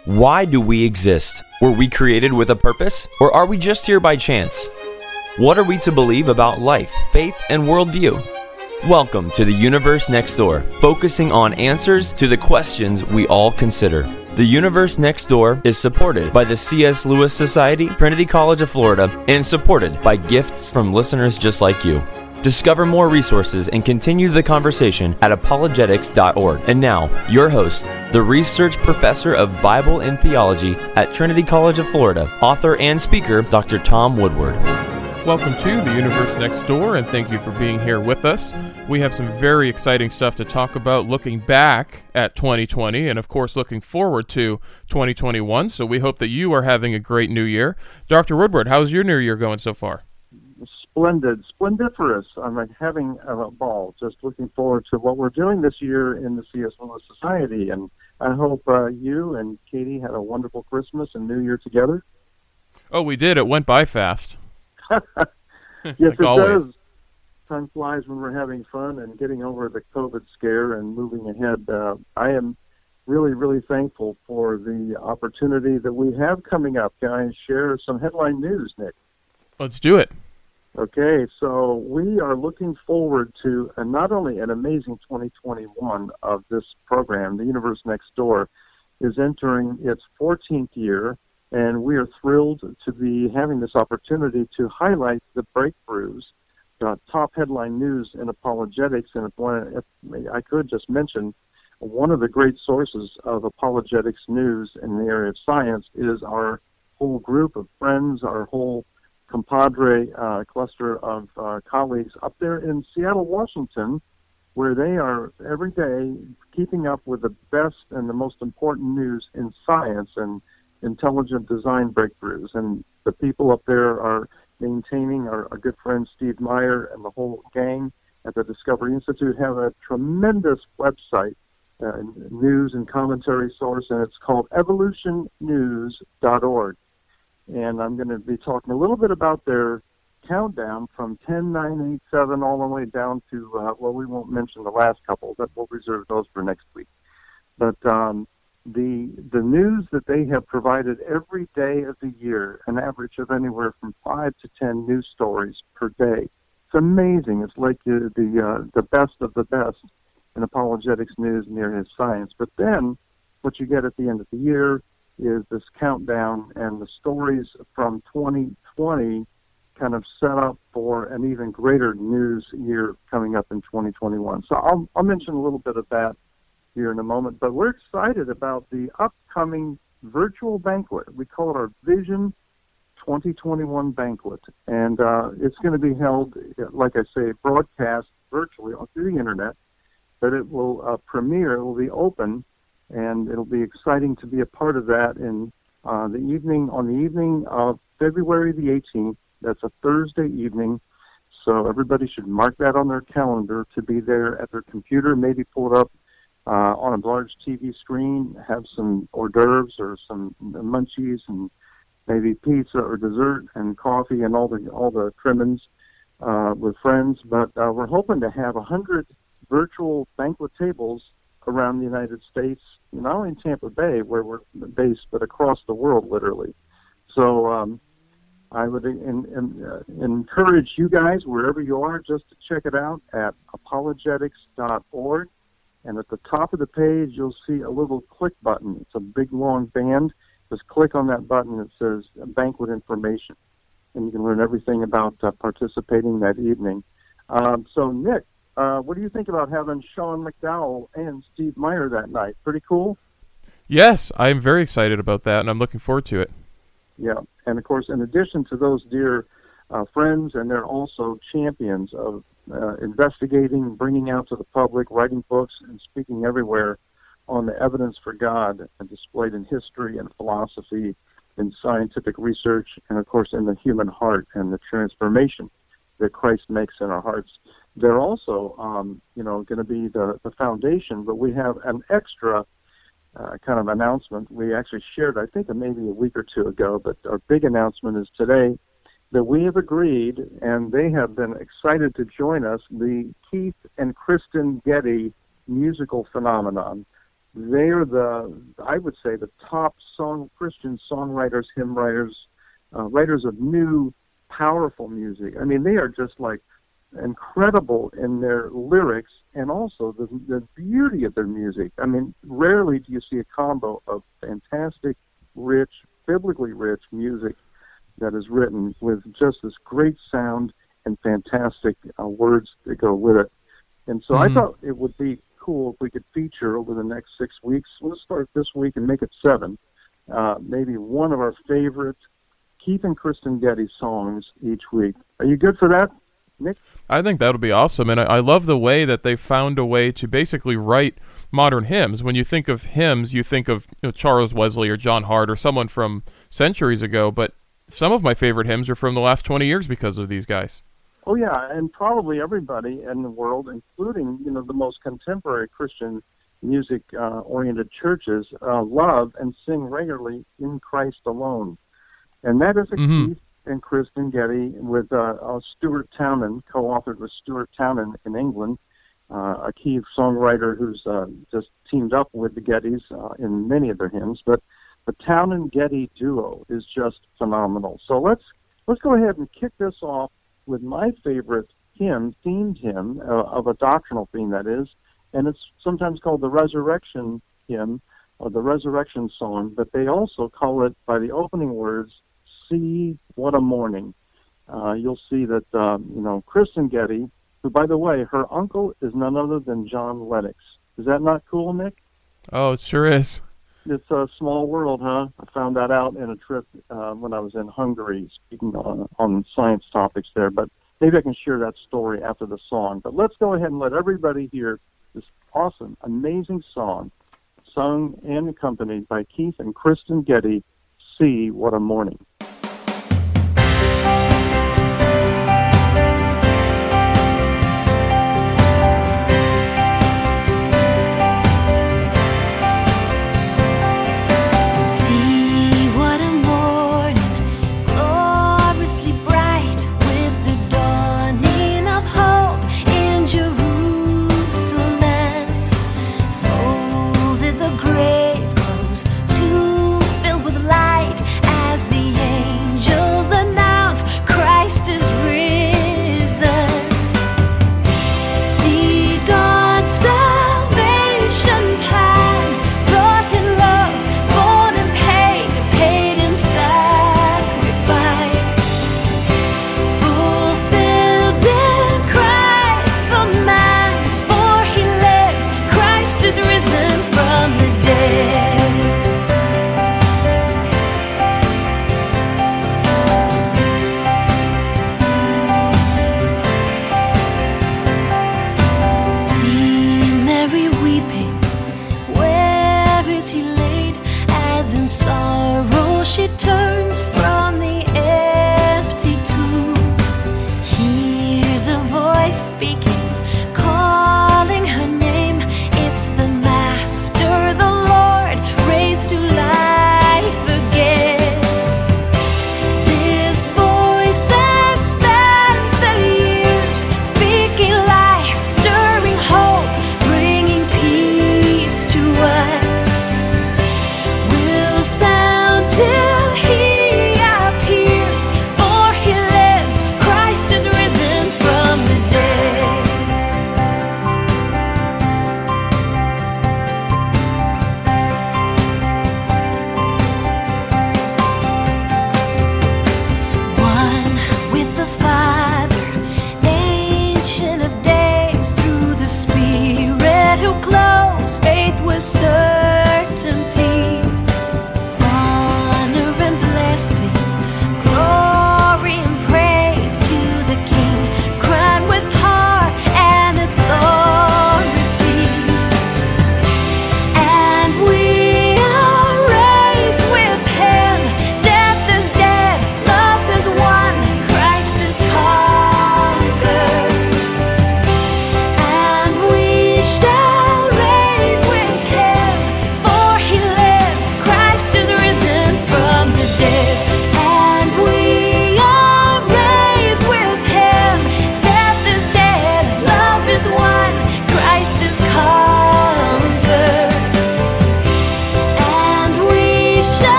Why do we exist? Were we created with a purpose, or are we just here by chance? What are we to believe about life, faith, and worldview? Welcome to The Universe Next Door, focusing on answers to the questions we all consider. The Universe Next Door is supported by the C.S. Lewis Society, Trinity College of Florida, and supported by gifts from listeners just like you. Discover more resources and continue the conversation at apologetics.org. And now, your host, the research professor of Bible and theology at Trinity College of Florida, author and speaker, Dr. Tom Woodward. Welcome to The Universe Next Door, and thank you for being here with us. We have some very exciting stuff to talk about, looking back at 2020 and, of course, looking forward to 2021. So we hope that you are having a great new year. Dr. Woodward, how's your new year going so far? Splendid, splendiferous. I'm having a ball. Just looking forward to what we're doing this year in the C.S. Lewis Society. And I hope you and Katie had a wonderful Christmas and New Year together. Oh, we did. It went by fast. Yes, like it always. does. Time flies when we're having fun and getting over the COVID scare and moving ahead. I am really, really thankful for the opportunity that we have coming up. Can I share some headline news, Nick? Let's do it. Okay, so we are looking forward to not only an amazing 2021 of this program. The Universe Next Door is entering its 14th year, and we are thrilled to be having this opportunity to highlight the breakthroughs, top headline news in apologetics. And if I could just mention, one of the great sources of apologetics news in the area of science is our whole group of friends, our whole compadre cluster of colleagues up there in Seattle, Washington, where they are every day keeping up with the best and the most important news in science and intelligent design breakthroughs. And the people up there are maintaining, our good friend Steve Meyer and the whole gang at the Discovery Institute have a tremendous website, news and commentary source, and it's called evolutionnews.org. And I'm going to be talking a little bit about their countdown from 10-9-8-7 all the way down to, we won't mention the last couple, but we'll reserve those for next week. But the news that they have provided every day of the year, an average of anywhere from 5 to 10 news stories per day. It's amazing. It's like the best of the best in apologetics news and the area of science. But then what you get at the end of the year is this countdown, and the stories from 2020 kind of set up for an even greater news year coming up in 2021. So I'll mention a little bit of that here in a moment, but we're excited about the upcoming virtual banquet. We call it our Vision 2021 banquet, and it's going to be held, like I say, broadcast virtually through the internet, but it will premiere, it will be open, and it'll be exciting to be a part of that on the evening of February the 18th. That's a Thursday evening, so everybody should mark that on their calendar to be there at their computer, maybe pull it up on a large TV screen, have some hors d'oeuvres or some munchies and maybe pizza or dessert and coffee and all the trimmings with friends. But we're hoping to have 100 virtual banquet tables around the United States, not only in Tampa Bay, where we're based, but across the world, literally. So I would encourage you guys, wherever you are, just to check it out at apologetics.org. And at the top of the page, you'll see a little click button. It's a big, long band. Just click on that button. It says banquet information. And you can learn everything about participating that evening. So, Nick, what do you think about having Sean McDowell and Steve Meyer that night? Pretty cool? Yes, I am very excited about that, and I'm looking forward to it. Yeah, and of course, in addition to those dear friends, and they're also champions of investigating, bringing out to the public, writing books, and speaking everywhere on the evidence for God displayed in history and philosophy, in scientific research, and of course in the human heart and the transformation that Christ makes in our hearts. They're also, going to be the foundation, but we have an extra kind of announcement. We actually shared, I think, maybe a week or two ago, but our big announcement is today that we have agreed, and they have been excited to join us, the Keith and Kristen Getty musical phenomenon. they are I would say, the top Christian songwriters, hymn writers, writers of new, powerful music. I mean, they are just like incredible in their lyrics and also the beauty of their music. I mean, rarely do you see a combo of fantastic, rich, biblically rich music that is written with just this great sound and fantastic words that go with it. And so I thought it would be cool if we could feature over the next 6 weeks. Let's start this week and make it 7. Maybe one of our favorite Keith and Kristen Getty songs each week. Are you good for that, Nick? I think that would be awesome, and I love the way that they found a way to basically write modern hymns. When you think of hymns, you think of Charles Wesley or John Hart or someone from centuries ago, but some of my favorite hymns are from the last 20 years because of these guys. Oh, yeah, and probably everybody in the world, including, the most contemporary Christian music-oriented churches, love and sing regularly In Christ Alone. And that is a Keith and Kristen Getty with Stuart Townend, co-authored with Stuart Townend in England, a key songwriter who's just teamed up with the Gettys in many of their hymns. But the Townend-Getty duo is just phenomenal. So let's go ahead and kick this off with my favorite themed hymn, of a doctrinal theme, that is, and it's sometimes called the Resurrection Hymn or the Resurrection Song, but they also call it by the opening words, See What a Morning. You'll see that, Kristen Getty, who, by the way, her uncle is none other than John Lennox. Is that not cool, Nick? Oh, it sure is. It's a small world, huh? I found that out in a trip when I was in Hungary, speaking on science topics there. But maybe I can share that story after the song. But let's go ahead and let everybody hear this awesome, amazing song, sung and accompanied by Keith and Kristen Getty, See What a Morning. Grave clothes, tomb filled with light as the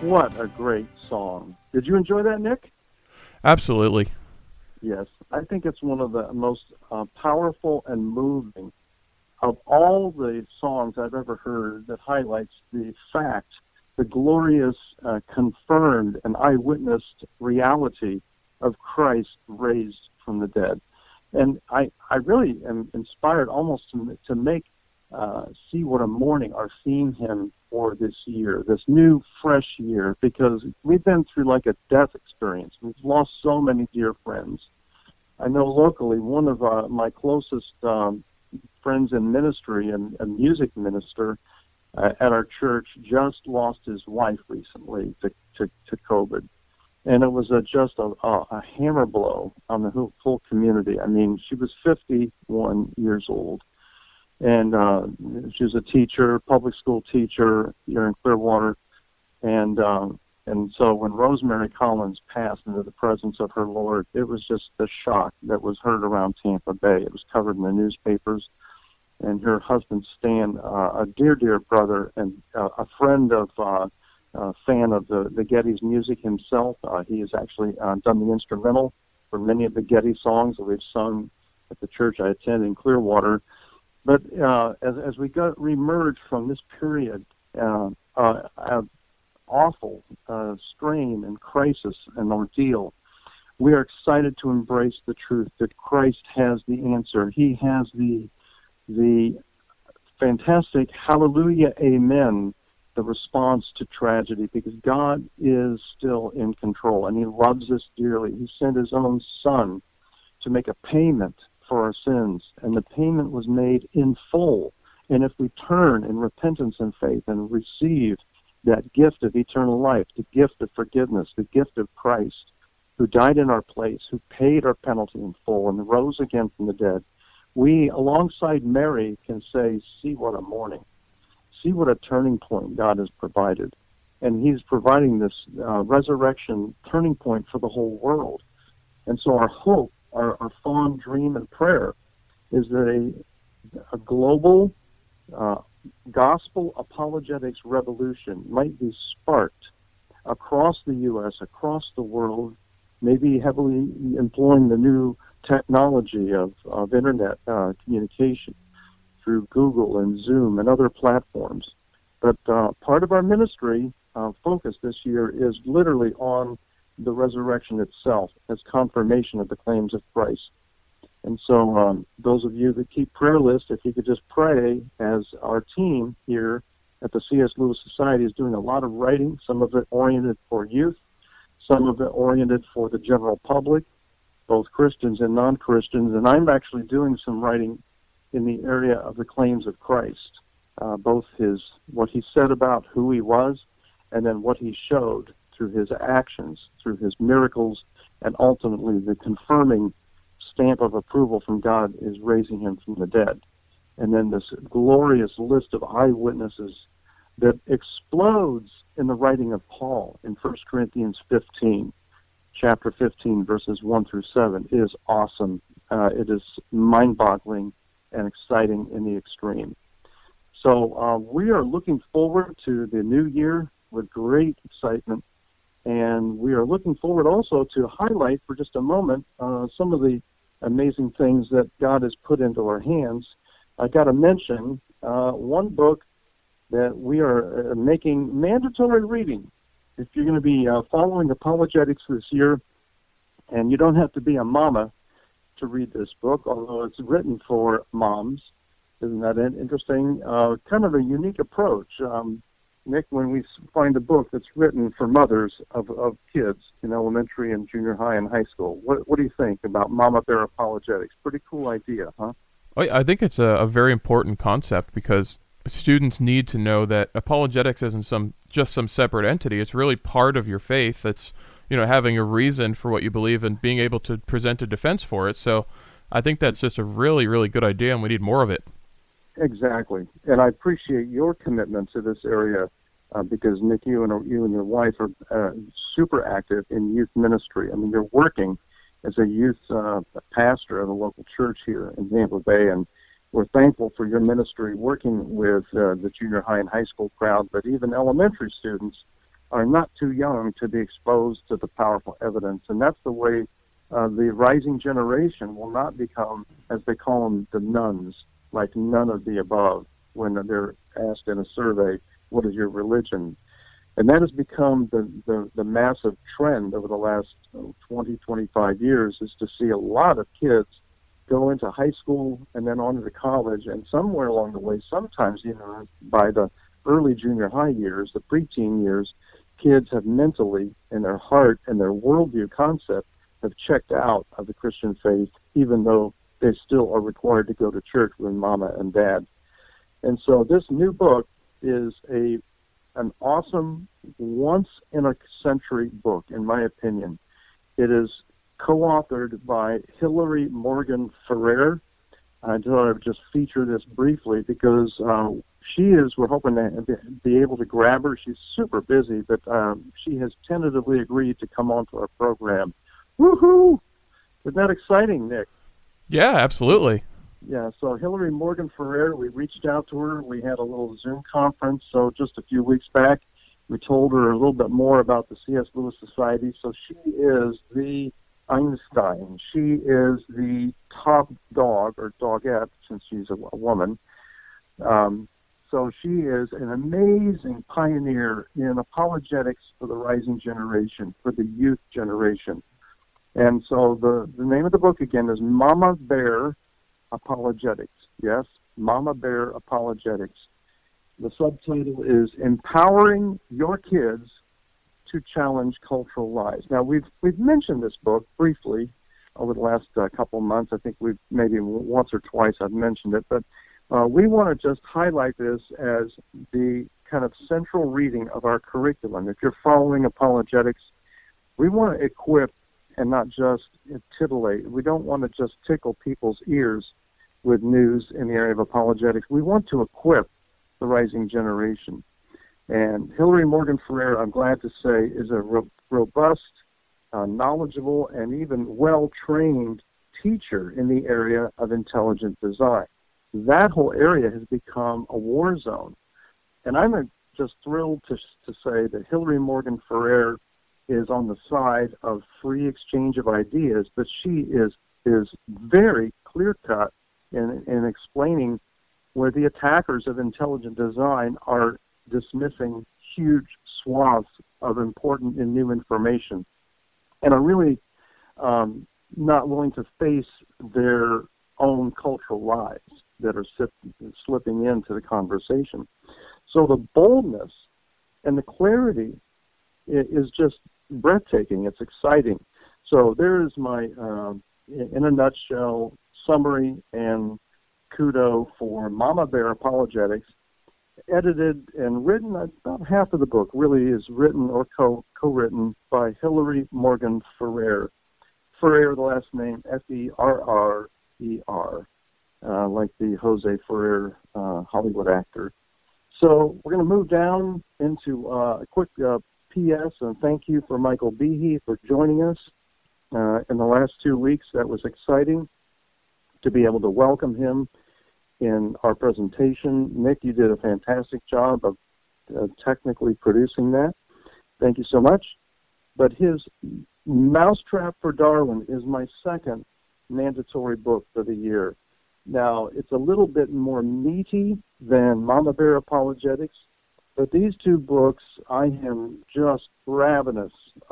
What a great song. Did you enjoy that, Nick? Absolutely. Yes. I think it's one of the most powerful and moving of all the songs I've ever heard that highlights the fact, the glorious, confirmed, and eyewitnessed reality of Christ raised from the dead. And I really am inspired almost to make See What a Morning our theme hymn for this year, this new, fresh year, because we've been through like a death experience. We've lost so many dear friends. I know locally one of my closest friends in ministry and a music minister at our church just lost his wife recently to COVID. And it was just a hammer blow on the whole community. I mean, she was 51 years old. And she was a teacher, public school teacher here in Clearwater. And so when Rosemary Collins passed into the presence of her Lord, it was just the shock that was heard around Tampa Bay. It was covered in the newspapers. And her husband, Stan, a dear, dear brother and a friend of, fan of the Geddes music himself. He has actually done the instrumental for many of the Geddes songs that we've sung at the church I attend in Clearwater. But as we reemerge from this period of awful strain and crisis and ordeal, we are excited to embrace the truth that Christ has the answer. He has the fantastic hallelujah, amen, the response to tragedy, because God is still in control and he loves us dearly. He sent his own son to make a payment for our sins, and the payment was made in full. And if we turn in repentance and faith and receive that gift of eternal life, the gift of forgiveness, the gift of Christ, who died in our place, who paid our penalty in full and rose again from the dead, we, alongside Mary, can say, see what a morning. See what a turning point God has provided. And he's providing this resurrection turning point for the whole world. And so our hope, our fond dream and prayer is that a global gospel apologetics revolution might be sparked across the U.S., across the world, maybe heavily employing the new technology of internet communication through Google and Zoom and other platforms. But part of our ministry focus this year is literally on the resurrection itself as confirmation of the claims of Christ. And so those of you that keep prayer lists, if you could just pray, as our team here at the C.S. Lewis Society is doing a lot of writing, some of it oriented for youth, some of it oriented for the general public, both Christians and non-Christians. And I'm actually doing some writing in the area of the claims of Christ, both what he said about who he was, and then what he showed through his actions, through his miracles, and ultimately the confirming stamp of approval from God is raising him from the dead. And then this glorious list of eyewitnesses that explodes in the writing of Paul in 1 Corinthians 15, chapter 15, verses 1 through 7, is awesome. It is mind-boggling and exciting in the extreme. So we are looking forward to the new year with great excitement. And we are looking forward also to highlight for just a moment some of the amazing things that God has put into our hands. I got to mention one book that we are making mandatory reading. If you're going to be following apologetics this year, and you don't have to be a mama to read this book, although it's written for moms. Isn't that interesting? Kind of a unique approach. Nick, when we find a book that's written for mothers of kids in elementary and junior high and high school, what do you think about Mama Bear Apologetics? Pretty cool idea, huh? I think it's a very important concept because students need to know that apologetics isn't just some separate entity. It's really part of your faith. That's, having a reason for what you believe and being able to present a defense for it. So I think that's just a really, really good idea, and we need more of it. Exactly. And I appreciate your commitment to this area because, Nick, you and your wife are super active in youth ministry. I mean, you're working as a youth pastor at a local church here in Tampa Bay, and we're thankful for your ministry working with the junior high and high school crowd, but even elementary students are not too young to be exposed to the powerful evidence. And that's the way the rising generation will not become, as they call them, the nuns, like none of the above, when they're asked in a survey, what is your religion? And that has become the massive trend over the last 20, 25 years, is to see a lot of kids go into high school and then on to college, and somewhere along the way, sometimes even by the early junior high years, the preteen years, kids have mentally, in their heart and their worldview concept, have checked out of the Christian faith, even though they still are required to go to church with mama and dad. And so this new book is an awesome, once-in-a-century book, in my opinion. It is co-authored by Hillary Morgan Ferrer. I thought I would just feature this briefly because we're hoping to be able to grab her. She's super busy, but she has tentatively agreed to come onto our program. Woohoo! Isn't that exciting, Nick? Yeah, absolutely. Yeah, so Hillary Morgan Ferrer, we reached out to her. We had a little Zoom conference, so just a few weeks back. We told her a little bit more about the C.S. Lewis Society. So she is the Einstein. She is the top dog, or dogette, since she's a woman. So she is an amazing pioneer in apologetics for the rising generation, for the youth generation. And so the name of the book, again, is Mama Bear Apologetics. Yes, Mama Bear Apologetics. The subtitle is Empowering Your Kids to Challenge Cultural Lies. Now, we've mentioned this book briefly over the last couple of months. I think we've maybe once or twice I've mentioned it, but we want to just highlight this as the kind of central reading of our curriculum. If you're following apologetics, we want to equip and not just titillate. We don't want to just tickle people's ears with news in the area of apologetics. We want to equip the rising generation. And Hillary Morgan Ferrer, I'm glad to say, is a robust, knowledgeable, and even well-trained teacher in the area of intelligent design. That whole area has become a war zone. And I'm just thrilled to say that Hillary Morgan Ferrer is on the side of free exchange of ideas, but she is very clear-cut in explaining where the attackers of intelligent design are dismissing huge swaths of important and new information, and are really not willing to face their own cultural lies that are slipping into the conversation. So the boldness and the clarity is just breathtaking. It's exciting. So there is my, in a nutshell, summary and kudo for Mama Bear Apologetics. Edited and written, about half of the book really is written or co-written by Hillary Morgan Ferrer. Ferrer, the last name, Ferrer, like the Jose Ferrer Hollywood actor. So we're going to move down into a quick P.S. and thank you for Michael Behe for joining us in the last 2 weeks. That was exciting to be able to welcome him in our presentation. Nick, you did a fantastic job of technically producing that. Thank you so much. But his Mousetrap for Darwin is my second mandatory book for the year. Now, it's a little bit more meaty than Mama Bear Apologetics, but these two books, I am just ravenous.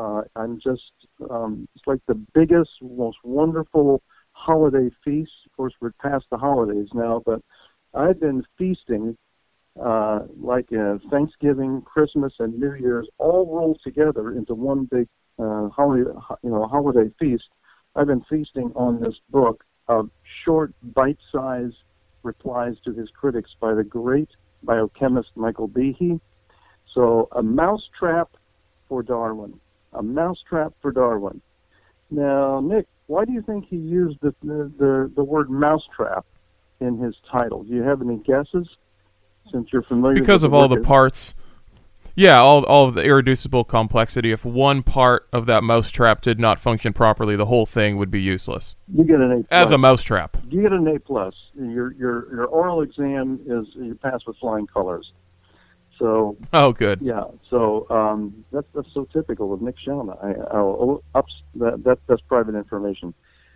It's like the biggest, most wonderful holiday feast. Of course, we're past the holidays now, but I've been feasting like Thanksgiving, Christmas, and New Year's all rolled together into one big holiday feast. I've been feasting on this book of short, bite-sized replies to his critics by the great biochemist Michael Behe. So, A Mousetrap for Darwin. A Mousetrap for Darwin. Now, Nick, why do you think he used the word mousetrap in his title? Do you have any guesses, since you're familiar with because of all the parts? Yeah, all of the irreducible complexity. If one part of that mousetrap did not function properly, the whole thing would be useless. You get an A+. As a mousetrap. You get an A+. Your oral exam is you pass with flying colors. So. Oh, good. Yeah. So that's so typical of Nick Shalma. That's private information.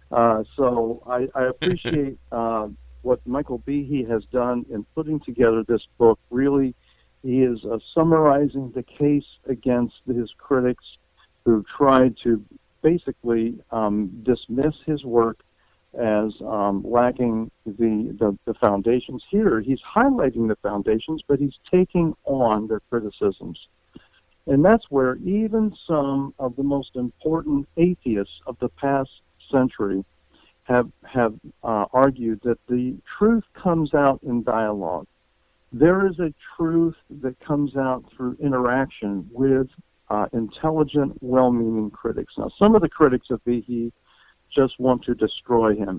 So I appreciate what Michael Behe has done in putting together this book. Really, he is summarizing the case against his critics who tried to basically dismiss his work as lacking the foundations. Here, he's highlighting the foundations, but he's taking on their criticisms. And that's where even some of the most important atheists of the past century have argued that the truth comes out in dialogue. There is a truth that comes out through interaction with intelligent, well-meaning critics. Now, some of the critics of Behe just want to destroy him.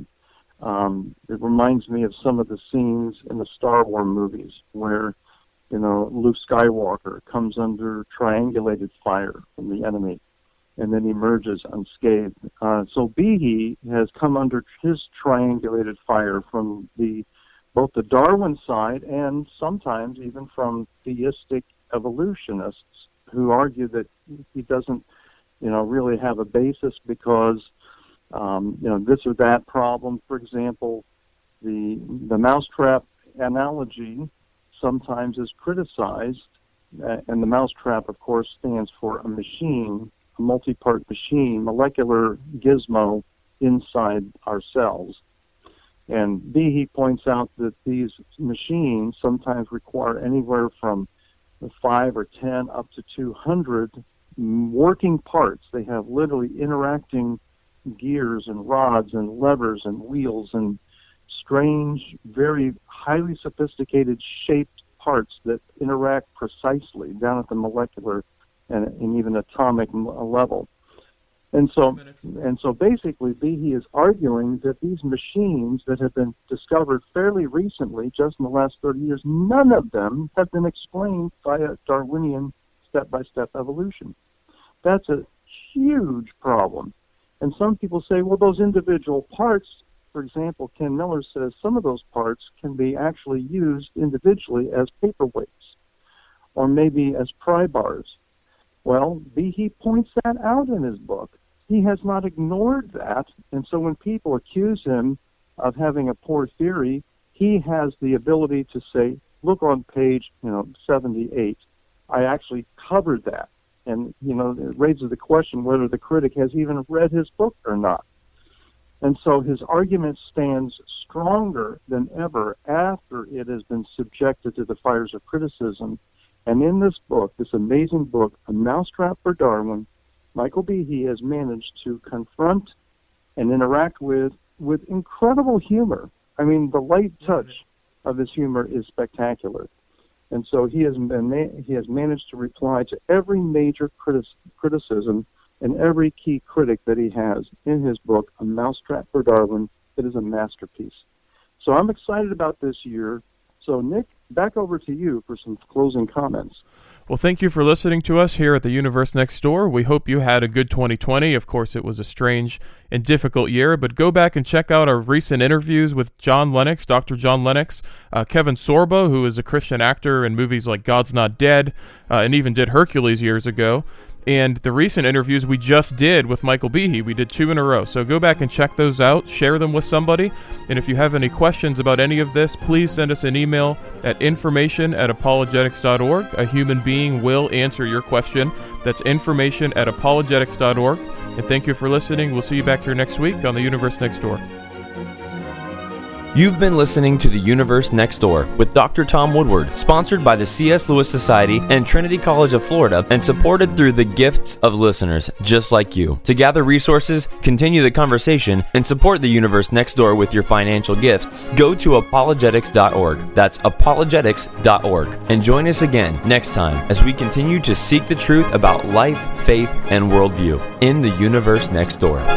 It reminds me of some of the scenes in the Star Wars movies where, Luke Skywalker comes under triangulated fire from the enemy and then emerges unscathed. So Behe has come under his triangulated fire from both the Darwin side and sometimes even from theistic evolutionists who argue that he doesn't, really have a basis because, this or that problem. For example, the mousetrap analogy sometimes is criticized, and the mousetrap, of course, stands for a machine, a multi-part machine, molecular gizmo inside our cells. And Behe points out that these machines sometimes require anywhere from 5 or 10 up to 200 working parts. They have literally interacting gears and rods and levers and wheels and strange, very highly sophisticated shaped parts that interact precisely down at the molecular and even atomic level. And so basically Behe is arguing that these machines that have been discovered fairly recently, just in the last 30 years, none of them have been explained by a Darwinian step-by-step evolution. That's a huge problem. And some people say, well, those individual parts, for example, Ken Miller says some of those parts can be actually used individually as paperweights or maybe as pry bars. Well, Behe points that out in his book. He has not ignored that, and so when people accuse him of having a poor theory, he has the ability to say, look on page 78, I actually covered that. And, it raises the question whether the critic has even read his book or not. And so his argument stands stronger than ever after it has been subjected to the fires of criticism. And in this book, this amazing book, A Mousetrap for Darwin, Michael Behe has managed to confront and interact with incredible humor. I mean, the light touch of his humor is spectacular. And so he has managed to reply to every major criticism and every key critic that he has in his book, A Mousetrap for Darwin. It is a masterpiece. So I'm excited about this year. So, Nick, back over to you for some closing comments. Well, thank you for listening to us here at the Universe Next Door. We hope you had a good 2020. Of course, it was a strange and difficult year, but go back and check out our recent interviews with John Lennox, Dr. John Lennox, Kevin Sorbo, who is a Christian actor in movies like God's Not Dead, and even did Hercules years ago. And the recent interviews we just did with Michael Behe, we did 2 in a row. So go back and check those out, share them with somebody. And if you have any questions about any of this, please send us an email at information@apologetics.org. A human being will answer your question. That's information@apologetics.org. And thank you for listening. We'll see you back here next week on The Universe Next Door. You've been listening to The Universe Next Door with Dr. Tom Woodward, sponsored by the C.S. Lewis Society and Trinity College of Florida, and supported through the gifts of listeners just like you. To gather resources, continue the conversation, and support The Universe Next Door with your financial gifts, go to apologetics.org. That's apologetics.org. And join us again next time as we continue to seek the truth about life, faith, and worldview in The Universe Next Door.